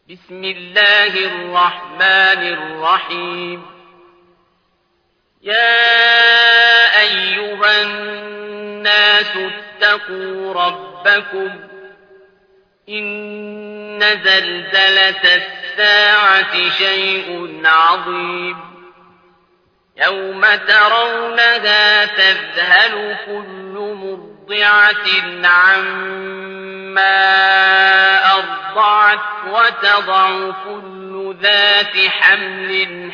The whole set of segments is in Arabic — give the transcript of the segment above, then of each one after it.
بسم الله الرحمن الرحيم. يا أيها الناس اتقوا ربكم إن زلزلة الساعة شيء عظيم يوم ترونها تذهل كل مرضعة عما أرضعت وتضع كل ذات حمل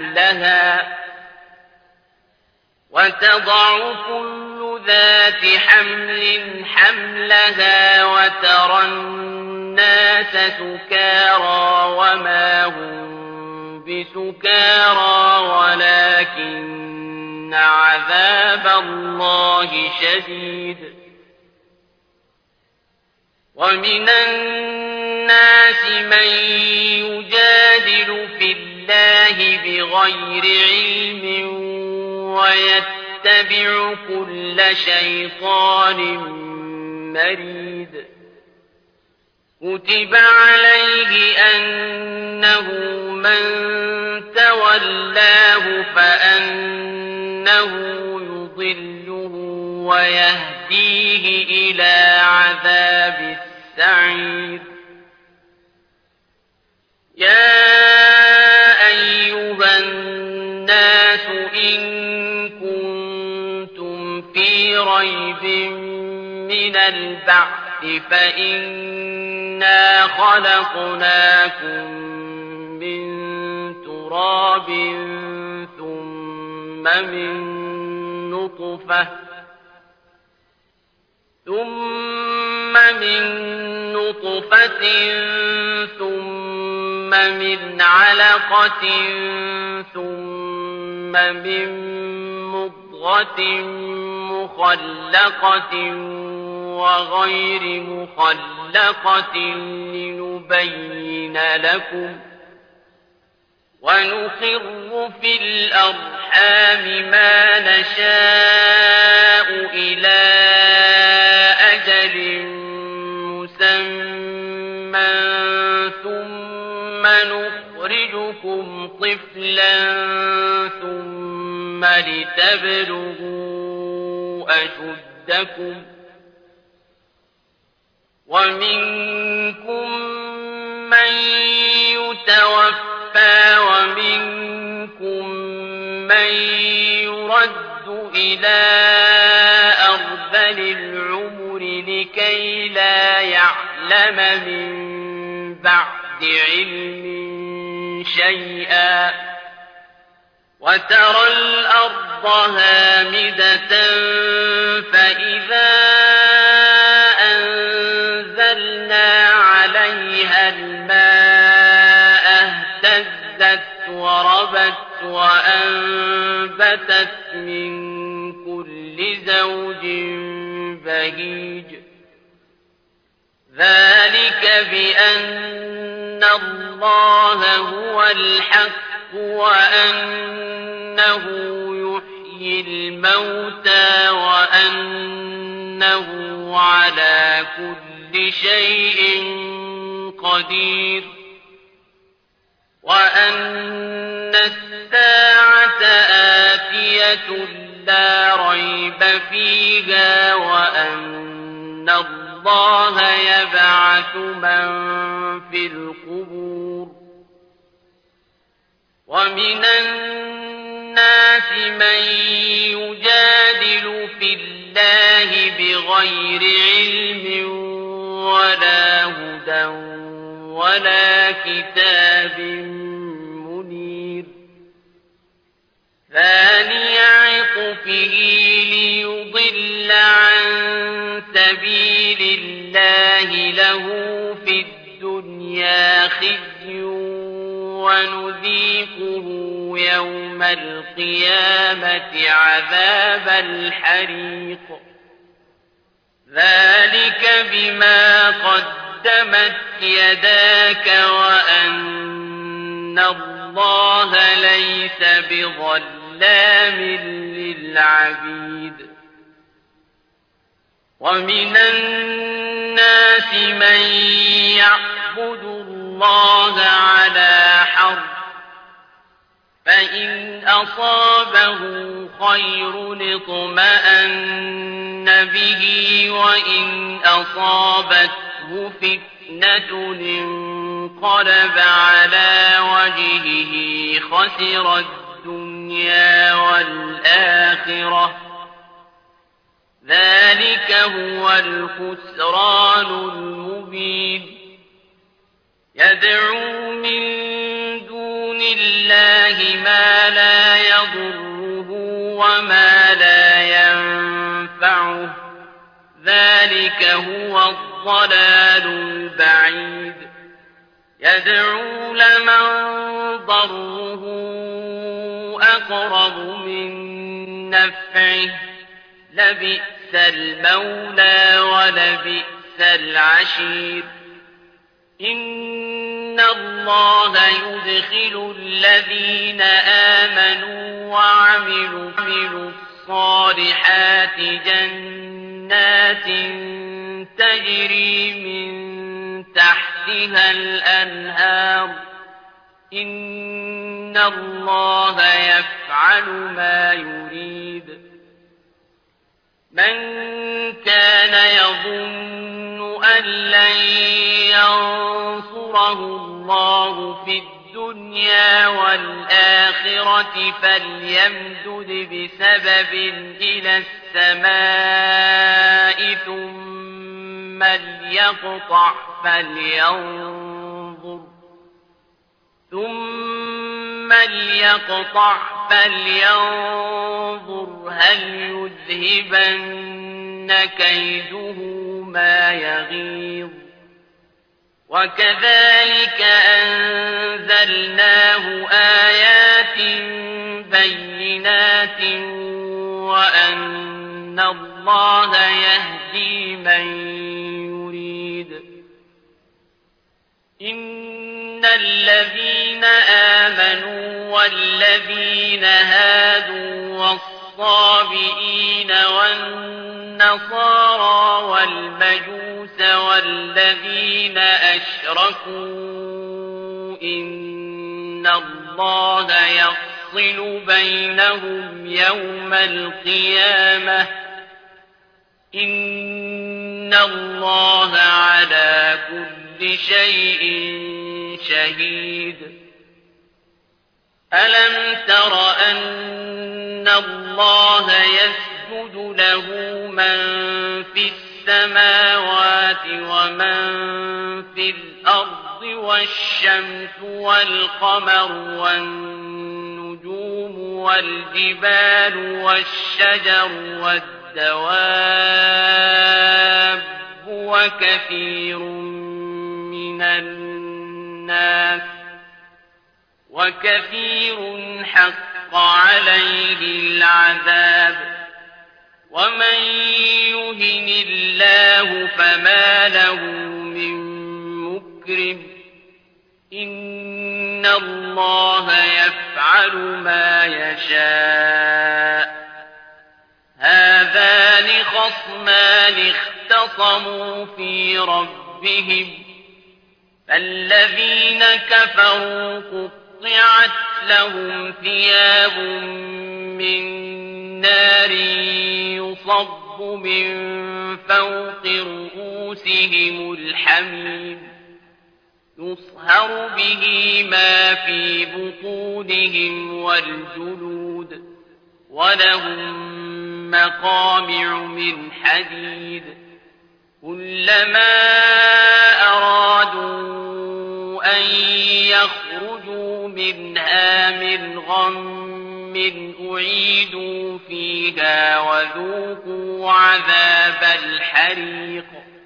حملها وترى الناس سكارى وما هم بسكارى ولكن عذاب الله شديد. ومن الناس من يجادل في الله بغير علم ويتبع كل شيطان مريد. كتب عليه أنه من تولاه فأنه يضله ويهديه إلى عذاب السعير. يا أيها الناس إن كنتم في ريب من البعث فإنا خلقناكم من تراب ثم من نطفة ثم من علقة ثم من مضغة مخلقة وغير مخلقة لنبين لكم. ونقر في الأرحام ما نشاء إلى أجل مسمى ثم نخرجكم طفلا ثم لتبلغوا أشدكم. ومنكم من يتوفى ومنكم من يرد إلى أرذل العمر لكي لا يعلم من بعد علم شيئا. وترى الأرض هامدة فإذا أنزلنا عليها الماء اهتزت وربت وأنبتت من كل زوج بهيج. ذلك بأن الله هو الحق وأنه يحيي الموتى وأنه على كل شيء قدير. وأن الساعة آتية لا ريب فيها وأن الله يبعث من في القبور. ومن الناس من يجادل في الله بغير علم ولا هدى ولا كتاب منير. ثاني عطفه ليضل عن سبيل الله له في الدنيا خزي ونذيقه يوم القيامة عذاب الحريق. ذلك بما قدمت يداك وأن الله ليس بظلام للعبيد. ومن الناس من يعبد الله الله على حرب فإن أصابه خير اطمأن به وإن أصابته فتنة انقلب على وجهه خسر الدنيا والآخرة ذلك هو الخسران المبين يدعو من دون الله ما لا يضره وما لا ينفعه ذلك هو الضلال البعيد يدعو لمن ضره أقرب من نفعه لبئس المولى ولبئس العشير إن الله يدخل الذين آمنوا وعملوا الصالحات جنات تجري من تحتها الأنهار إن الله يفعل ما يريد من كان يظن أن لن ينصره الله في الدنيا والآخرة فليمدد بسبب إلى السماء ثم ليقطع فلينظر هل يذهبن كيده ما يغيظ وكذلك أنزلناه آيات بينات وأن الله يهدي من يريد إن الذين آمنوا والذين هادوا والصابئين والنصارى والمجوس والذين أشركوا إن الله يفصل بينهم يوم القيامة إن الله على كل شيء شهيد ألم تر أن الله يسجد له من في السماوات ومن في الأرض والشمس والقمر والنجوم والجبال والشجر والدواب وكثير حق عليه العذاب ومن يهن الله فما له من مكرم إن الله يفعل ما يشاء هذان خصمان اختصموا في ربهم فالذين كفروا قطعت لهم ثياب من نار يصب من فوق رؤوسهم الحميم يصهر به ما في بطونهم والجلود ولهم مقامع من حديد كلما أرادوا أن يخرجوا منها من غم أعيدوا فيها وذوقوا عذاب الحريق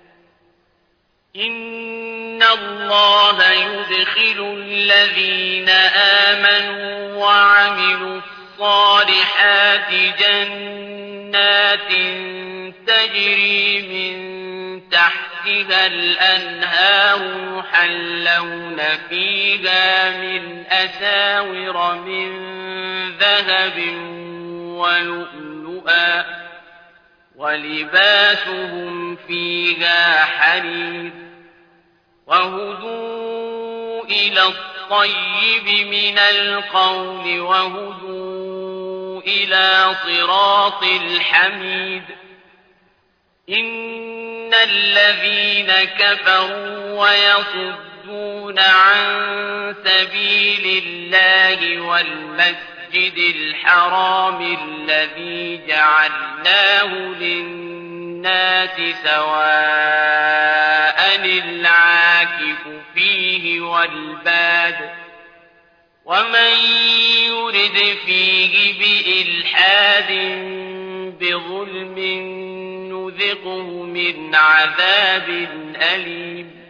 إن الله يدخل الذين آمنوا وعملوا الصالحات جنات تجري من تحتها الأنهار يحلون فيها من أساور من ذهب ولؤلؤا ولباسهم فيها حرير وهدوا إلى الطيب من القول وهدوا إلى صراط الحميد إن الذين كفروا ويصدون عن سبيل الله والمسجد الحرام الذي جعلناه للناس سواء العاكف فيه والباد ومن يرد فيه بإلحاد بظلم نذقه من عذاب أليم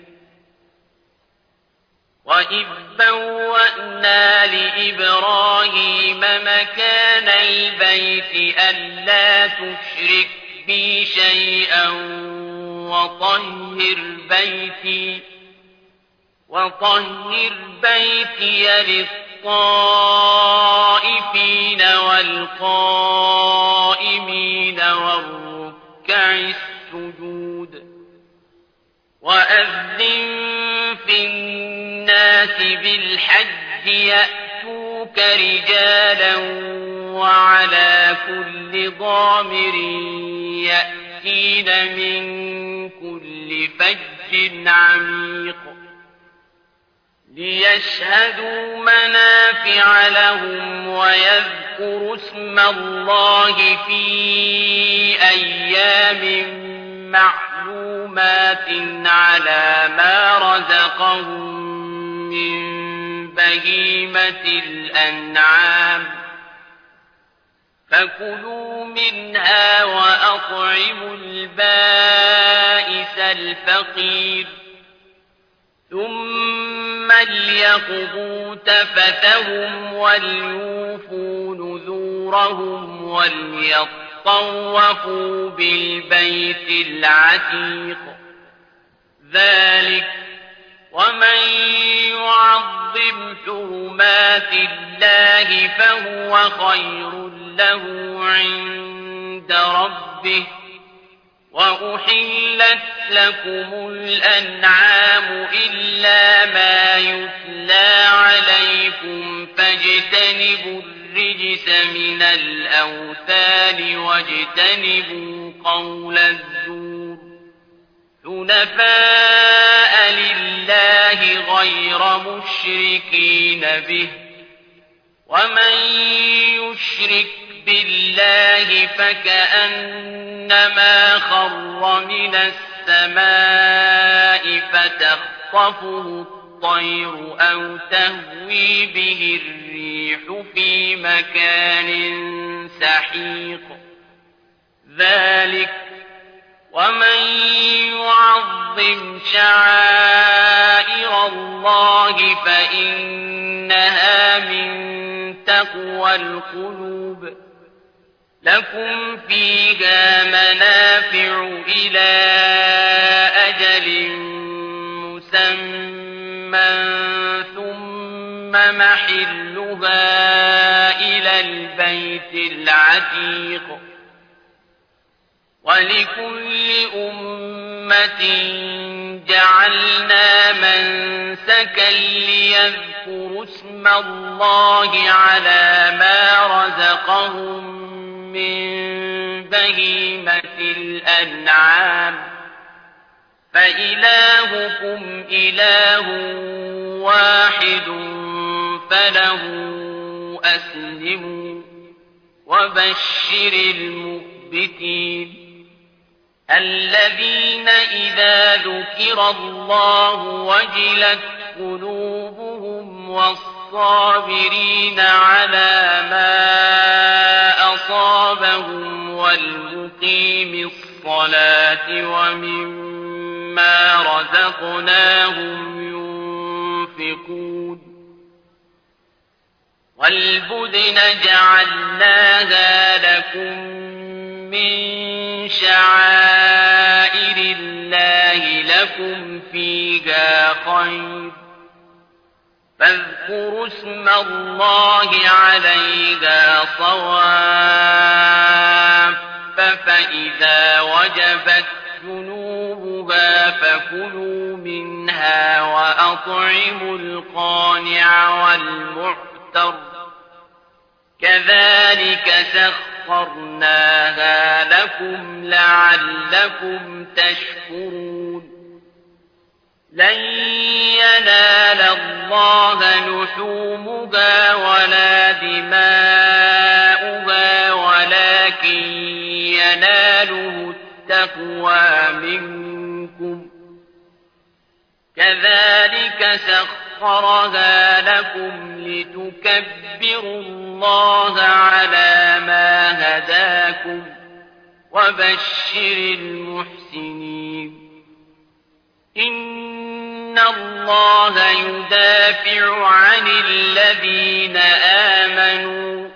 وإذ بوأنا لإبراهيم مكان البيت ألا تشرك بي شيئا وطهر بيتي للطائفين والقائمين والركع السجود وأذن في الناس بالحج يأتوك رجالا وعلى كل ضامر يأتين من كل فج عميق ليشهدوا منافع لهم ويذكروا اسم الله في أيام معلومات على ما رزقهم من بهيمة الأنعام فكلوا منها وأطعموا البائس الفقير ثم ليقضوا تفثهم وليوفوا نذورهم وليطوفوا بالبيت العتيق ذلك ومن يعظم حرمات الله فهو خير له عند ربه وأحلت لكم الأنعام إلا ما يتلى عليكم فاجتنبوا الرجس من الأوثان واجتنبوا قول الزور حنفاء لله غير مشركين به ومن يشرك بالله فكأنما خر من السماء فتخطفه الطير أو تهوي به الريح في مكان سحيق ذلك ومن يعظم شعائر الله فإنها من تقوى القلوب لكم فيها منافع إلى أجل مسمى ثم محلها إلى البيت العتيق ولكل أمة جعلنا منسكا ليذكروا اسم الله على ما رزقهم من بهيمة الأنعام فإلهكم إله واحد فله أسلموا وبشر المخبتين الذين إذا ذكر الله وجلت قلوبهم والصابرين على ما أصابهم والمقيم الصلاة ومما رزقناهم ينفقون والبدن جعلناها لكم من شعائر الله لكم فيها خير فاذكروا اسم الله عليها صواف فإذا وجبت جنوبها فكلوا منها وأطعموا القانع والمعتر كذلك سخرناها لكم لعلكم تشكرون لن ينال الله لحومها ولا دماؤها ولكن يناله التقوى منكم كذلك سخرها لكم لتكبروا الله على ما هداكم وبشر المحسنين إن الله يدافع عن الذين آمنوا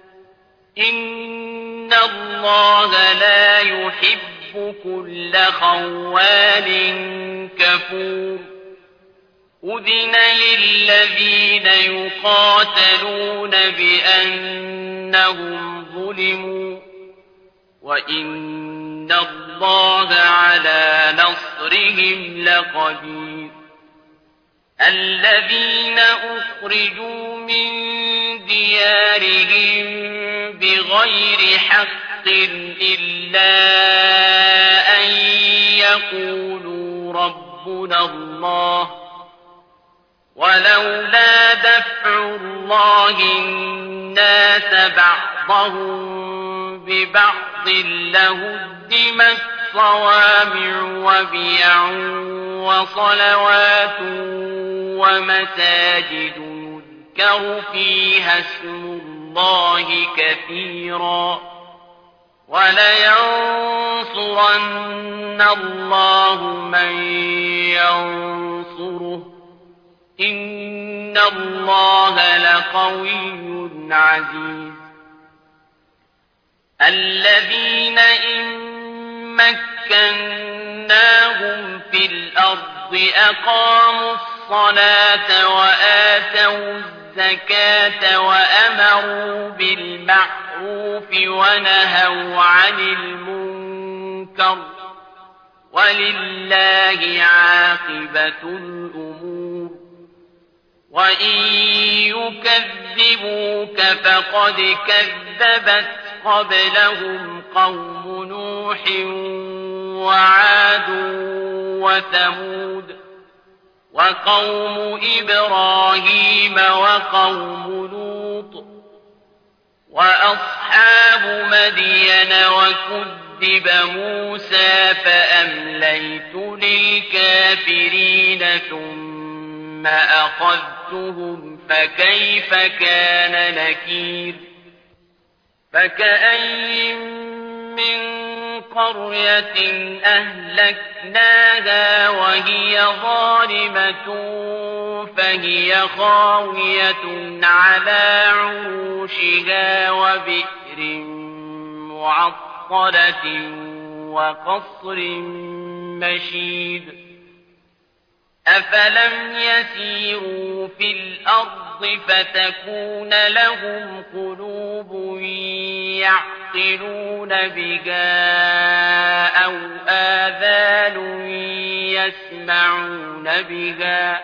إن الله لا يحب كل خوان كفور أذن للذين يقاتلون بأنهم ظلموا وإن الله على نصرهم لقدير الذين أخرجوا من ديارهم بغير حق إلا أن يقولوا ربنا الله ولولا دفع الله الناس بعضهم ببعض لهدمت صوامع وبيع وصلوات ومساجد يذكر فيها اسم الله كثيرا ولينصرن الله من ينصره إن الله لقوي عزيز الذين إن مكناهم في الأرض أقاموا الصلاة وآتوا الزكاة وأمروا بالمعروف ونهوا عن المنكر ولله عاقبة الأمور وإن يكذبوك فقد كذبت قبلهم قوم نوح وعاد وثمود وقوم إبراهيم وقوم لوط وأصحاب مدين وكذب موسى فأمليت للكافرين ثم أخذتهم فكيف كان نكير فكأين من قرية أهلكناها وهي ظالمة فهي خاوية على عروشها وبئر معطلة وقصر مشيد أفلم يسيروا في الأرض فتكون لهم قلوب يعقلون بها أو آذان يسمعون بها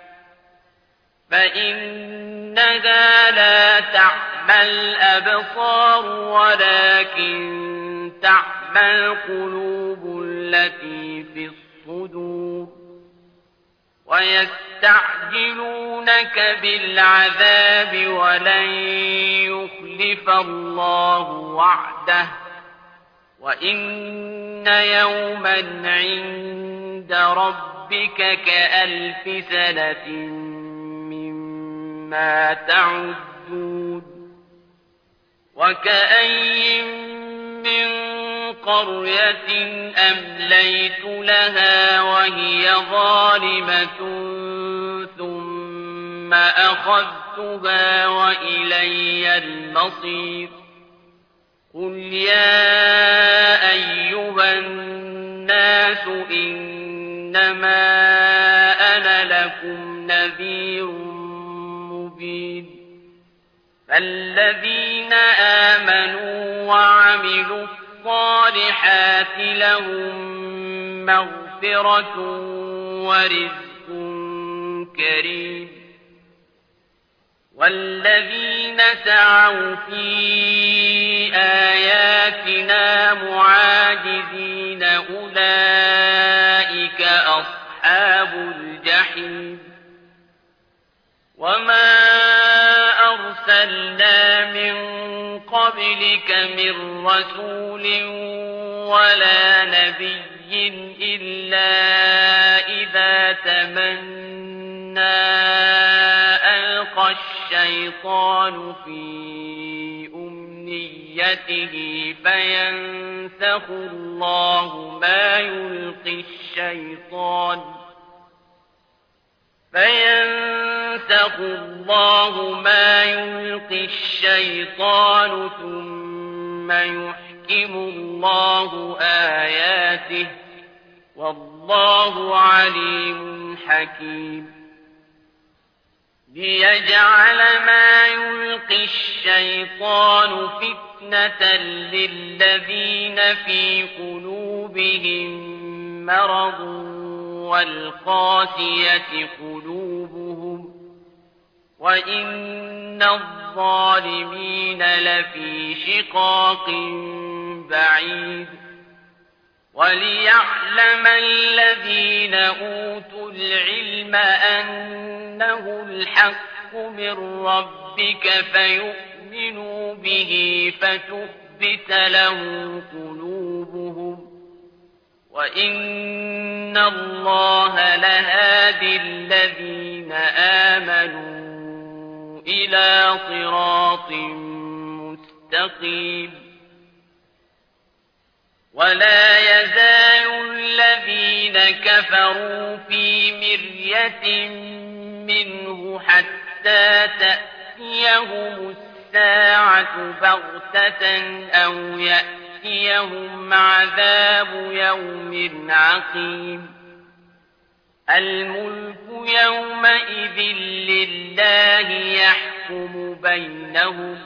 فإنها لا تعمى الأبصار ولكن تعمى القلوب التي في الصدور ويستعجلونك بالعذاب ولن يخلف الله وعده وإن يوما عند ربك كألف سنة مما تعدون وكأين من قرية أمليت لها وهي ظالمة ثم أخذتها وإلي المصير قل يا أيها الناس إنما أنا لكم نذير مبين فالذين آمنوا وعملوا الصالحات لهم مغفرة ورزق كريم والذين سعوا في آياتنا معاجزين أولئك أصحاب الجحيم وما أرسلنا من قبلك من رسول ولا نبي إلا إذا تمنى ألقى الشيطان في أمنيته فينسخ الله ما يلقي الشيطان ثم يحكم الله آياته والله عليم حكيم ليجعل ما يلقي الشيطان فتنة للذين في قلوبهم مرض والقاسية قلوبهم وإن الظالمين لفي شقاق بعيد وليعلم الذين أوتوا العلم أنه الحق من ربك فيؤمنوا به فتخبت له قلوبهم وإن الله لهادي الذين آمنوا إلى صراط مستقيم ولا يزال الذين كفروا في مرية منه حتى تأتيهم الساعة بغتة أو يأتيهم عذاب يوم عقيم الملك يومئذ لله يحكم بينهم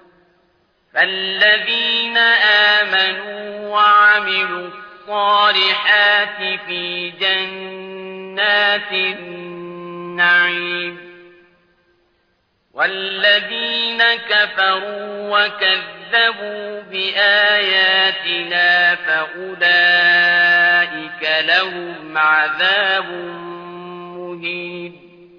فالذين آمنوا وعملوا الصالحات في جنات النعيم والذين كفروا وكذبوا بآياتنا فأولئك لهم عذاب مهين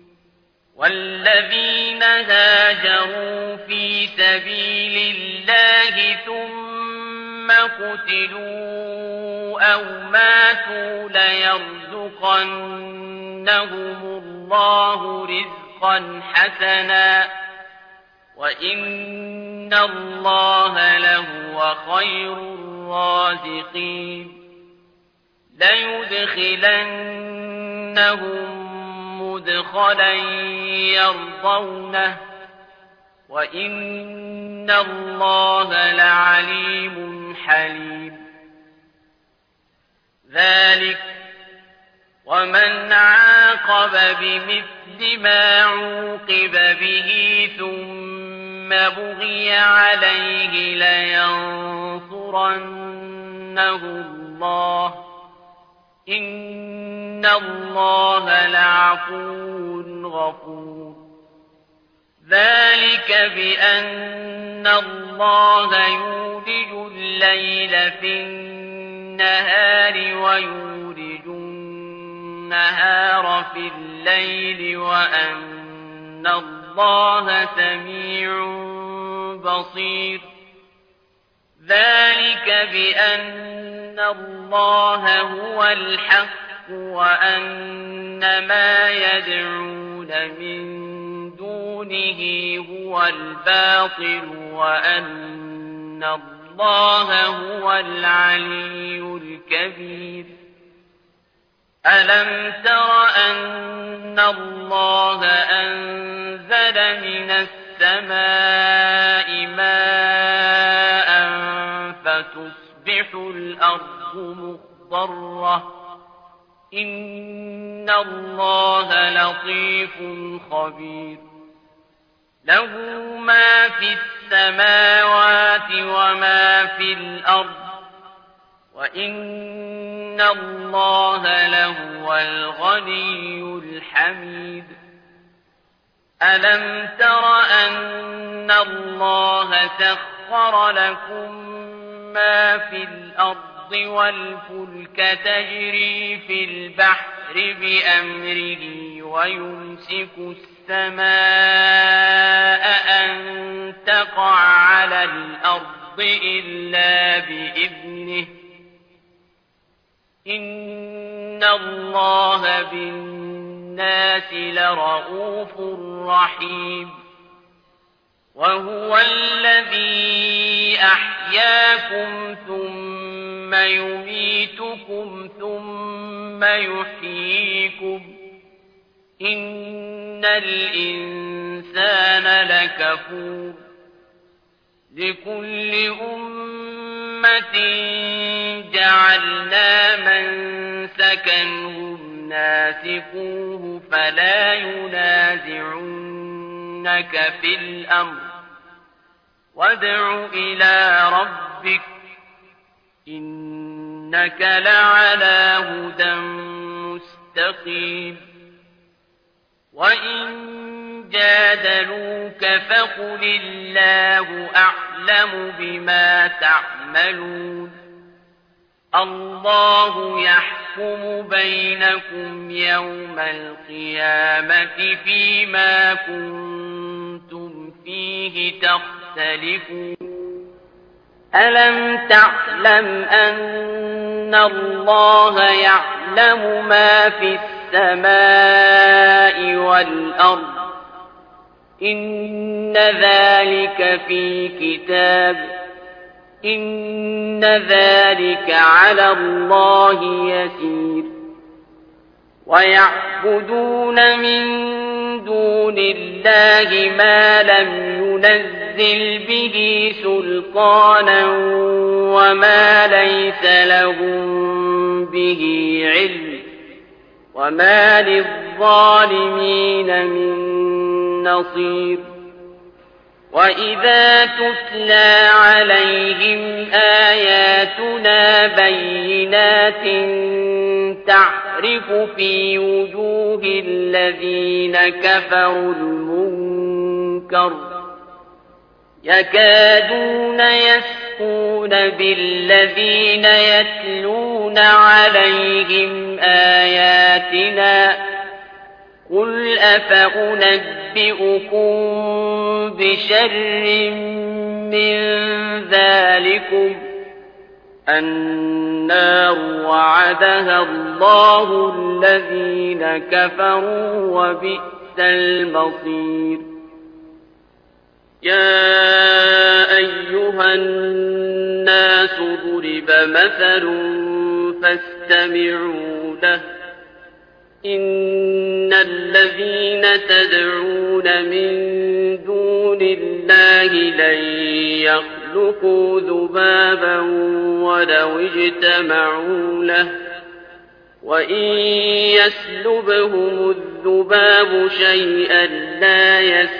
والذين هاجروا في سبيل الله ثم قتلوا أو ماتوا ليرزقنهم الله رزقا حسنا وإن الله لهو خير الرازقين ليدخلنهم مدخلا يرضونه وإن الله لعليم حليم ذلك ومن عاقب بمثل ما عوقب به ثم بغي عليه لينصرنه الله إن الله لعفو غفور ذلك بأن الله يولج الليل في النهار ويولج النهار في الليل وأن الله سميع بصير ذلك بأن الله هو الحق وأن ما يدعون من دونه هو الباطل وأن الله هو العلي الكبير ألم تر أن الله أنزل من السماء ماء فتصبح الأرض مخضرة إن الله لطيف خبير له ما في السماوات وما في الأرض وإن الله لهو الغني الحميد ألم تر أن الله سخر لكم ما في الأرض والفلك تجري في البحر بأمره ويمسك السماء أن تقع على الأرض إلا بإذنه إن الله بالناس لرءوف رحيم وهو الذي أحياكم ثم يميتكم ثم يحييكم إن الإنسان لكفور لكل أمة جعلنا منسكا هم ناسكوه فلا ينازعنك في الأمر وادع إلى ربك إنك لعلى هدى مستقيم وإن جادلوك فقل الله أعلم بما تعملون الله يحكم بينكم يوم القيامة فيما كنتم فيه تختلفون ألم تعلم أن الله يعلم ما في السماء والأرض إن ذلك في كتاب إن ذلك على الله يسير ويعبدون من دون الله ما لم ينزل به سلطانا وما ليس لهم به علم وما للظالمين من نصير وإذا تتلى عليهم آياتنا بينات تعرف في وجوه الذين كفروا المنكر يكادون يسقون بالذين يتلون عليهم آياتنا قل أفأنبئكم بشر من ذلكم النار وعدها الله الذين كفروا وبئس المصير يا أيها الناس ضرب مثل فاستمعوا له إن الذين تدعون من دون الله لن يخلقوا ذبابا ولو اجتمعوا له وإن يسلبهم الذباب شيئا لا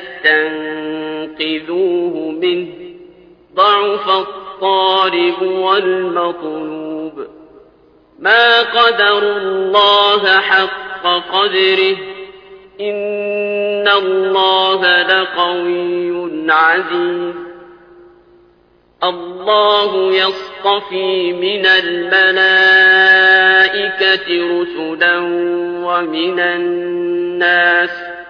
يستنقذوه منه ضعف الطالب والمطلوب ما قدروا الله حق قدره إن الله لقوي عزيز الله يصطفي من الملائكة رسلا ومن الناس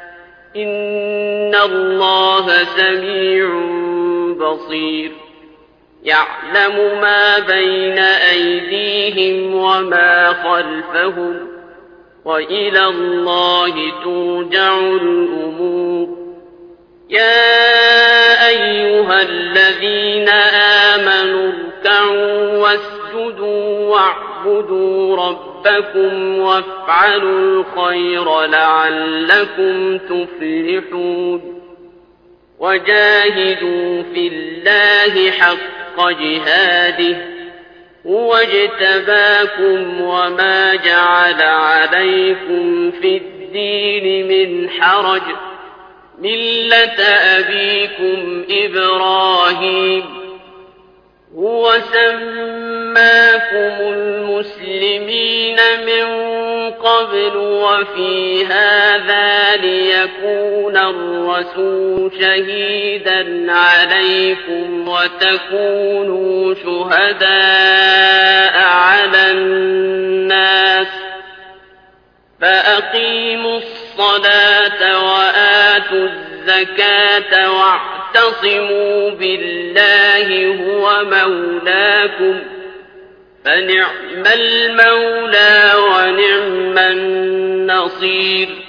إن الله سميع بصير يعلم ما بين أيديهم وما خلفهم وإلى الله ترجع الأمور يا أيها الذين آمنوا اركعوا واسجدوا واعبدوا ربكم وافعلوا الخير لعلكم تفلحون وجاهدوا في الله حق جهاده هو اجتباكم وما جعل عليكم في الدين من حرج ملة أبيكم إبراهيم هو سماكم المسلمين من قبل وفي هذا ليكون الرسول شهيدا عليكم وتكونوا شهداء على الناس فأقيموا الصلاة وآتوا الزكاة واعتصموا بالله هو مولاكم فنعم المولى ونعم النصير